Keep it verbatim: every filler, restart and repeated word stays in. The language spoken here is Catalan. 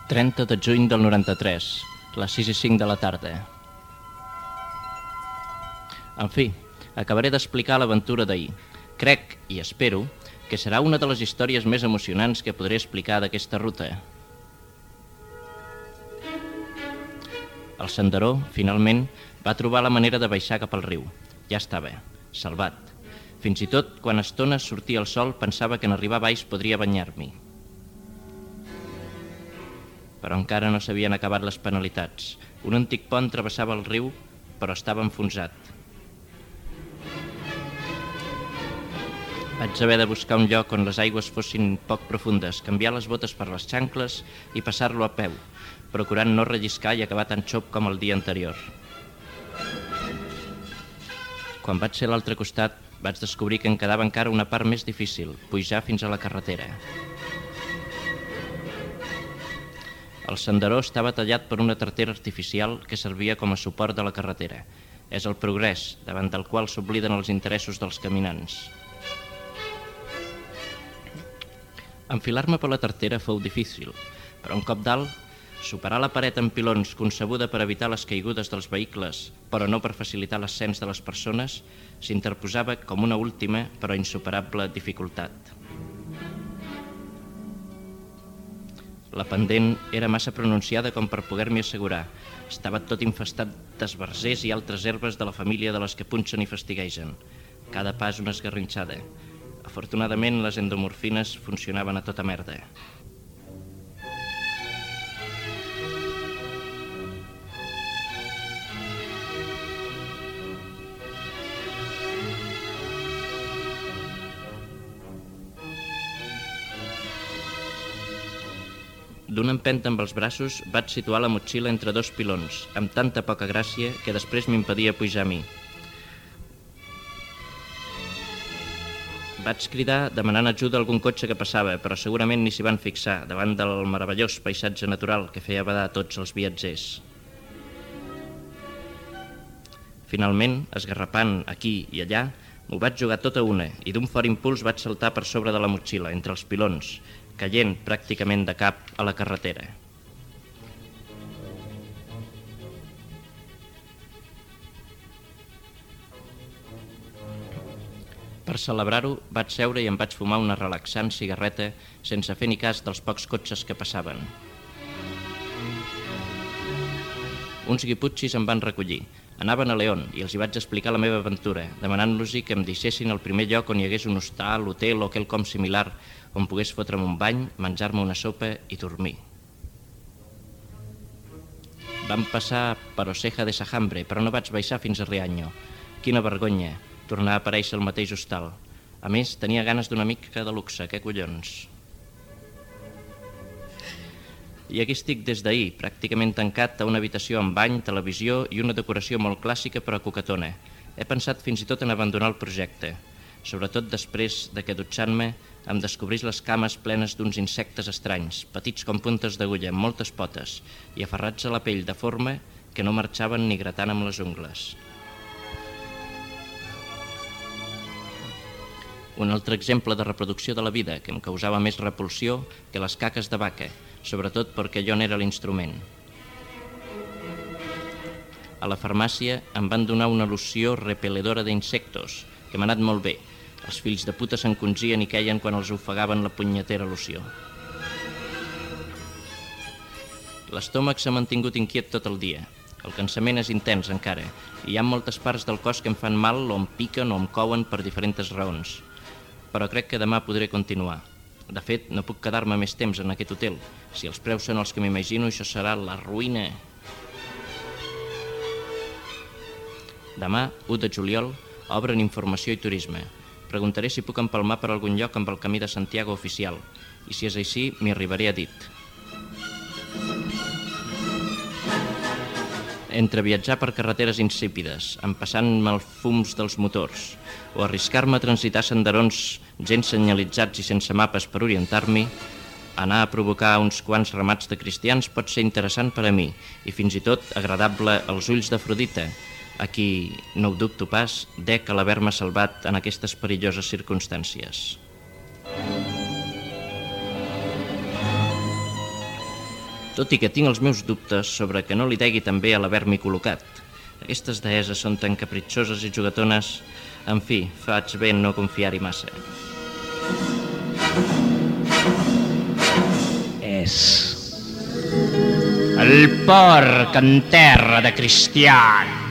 trenta de juny del noranta-tres, les sis i cinc de la tarda. En fi, acabaré d'explicar l'aventura d'ahir. Crec, i espero, que serà una de les històries més emocionants que podré explicar d'aquesta ruta. El senderó, finalment, va trobar la manera de baixar cap al riu. Ja estava, salvat. Fins i tot, quan a estones sortia el sol, pensava que en arribar a baix podria banyar-m'hi. Però encara no s'havien acabat les penalitats. Un antic pont travessava el riu, però estava enfonsat. Vaig haver de buscar un lloc on les aigües fossin poc profundes, canviar les botes per les xancles i passar-lo a peu, procurant no relliscar i acabar tan xop com el dia anterior. Quan vaig ser a l'altre costat, vaig descobrir que em quedava encara una part més difícil, pujar fins a la carretera. El senderó estava tallat per una tartera artificial que servia com a suport de la carretera. És el progrés, davant del qual s'obliden els interessos dels caminants. Enfilar-me per la tartera fou difícil, però un cop dalt, superar la paret amb pilons concebuda per evitar les caigudes dels vehicles, però no per facilitar l'ascens de les persones, s'interposava com una última però insuperable dificultat. La pendent era massa pronunciada com per poder-m'hi assegurar. Estava tot infestat d'esbarzers i altres herbes de la família de les que punxen i fastiguegen. Cada pas una esgarrinxada. Afortunadament, les endomorfines funcionaven a tota merda. D'una empenta amb els braços, vaig situar la motxilla entre dos pilons, amb tanta poca gràcia que després m'impedia pujar a mi. Vaig cridar demanant ajuda a algun cotxe que passava, però segurament ni s'hi van fixar davant del meravellós paisatge natural que feia badar tots els viatgers. Finalment, esgarrapant aquí i allà, m'ho vaig jugar tota una i d'un fort impuls vaig saltar per sobre de la motxilla, entre els pilons, caient pràcticament de cap a la carretera. Per celebrar-ho, vaig seure i em vaig fumar una relaxant cigarreta sense fer ni cas dels pocs cotxes que passaven. Uns guiputxis em van recollir. Anaven a León i els hi vaig explicar la meva aventura, demanant-los-hi que em deixessin el primer lloc on hi hagués un hostal, hotel o quelcom similar on pogués fotre'm un bany, menjar-me una sopa i dormir. Vam passar per Oceja de Sajambre, però no vaig baixar fins a Riaño. Quina vergonya tornar a aparèixer al mateix hostal. A més, tenia ganes d'una mica de luxe, què collons. I aquí estic des d'ahir, pràcticament tancat a una habitació amb bany, televisió i una decoració molt clàssica però coquetona. He pensat fins i tot en abandonar el projecte, sobretot després de que dutxant-me em descobrís les cames plenes d'uns insectes estranys, petits com puntes d'agulla, amb moltes potes, i aferrats a la pell de forma que no marxaven ni gratant amb les ungles. Un altre exemple de reproducció de la vida que em causava més repulsió que les caques de vaca, sobretot perquè jo n'era l'instrument. A la farmàcia em van donar una loció repeledora d'insectos, que m'ha anat molt bé. Els fills de puta s'encongien i queien quan els ofegaven la punyetera loció. L'estómac s'ha mantingut inquiet tot el dia. El cansament és intens encara, i hi ha moltes parts del cos que em fan mal o em piquen o em couen per diferents raons. Però crec que demà podré continuar. De fet, no puc quedar-me més temps en aquest hotel. Si els preus són els que m'imagino, això serà la ruïna. Demà, u de juliol, obren informació i turisme. Preguntaré si puc empalmar per algun lloc amb el camí de Santiago oficial, i si és així, m'hi arribaré a dit. Entre viatjar per carreteres insípides, empassant-me els fums dels motors, o arriscar-me a transitar senderons gens senyalitzats i sense mapes per orientar-m'hi, anar a provocar uns quants ramats de cristians pot ser interessant per a mi i fins i tot agradable als ulls d'Afrodita, a qui, no ho dubto pas, dec a l'haver-me salvat en aquestes perilloses circumstàncies. tot i que tinc els meus dubtes sobre que no li degui també a l'haver-m'hi col·locat. Aquestes deeses són tan capritxoses i jugatones, en fi, faig bé en no confiar-hi massa. És el porc en terra de cristians.